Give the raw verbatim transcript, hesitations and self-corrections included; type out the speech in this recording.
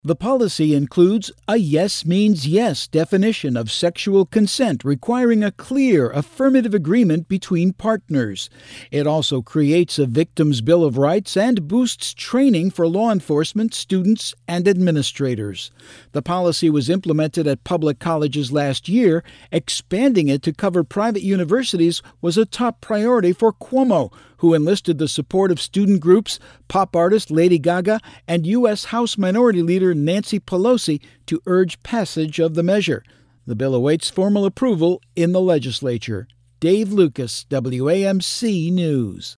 The policy includes a yes means yes definition of sexual consent, requiring a clear, affirmative agreement between partners. It also creates a Victims' Bill of Rights and boosts training for law enforcement, students, and administrators. The policy was implemented at public colleges last year. Expanding it to cover private universities was a top priority for Cuomo, who enlisted the support of student groups, pop artist Lady Gaga, and U S House Minority Leader Nancy Pelosi to urge passage of the measure. The bill awaits formal approval in the legislature. Dave Lucas, W A M C News.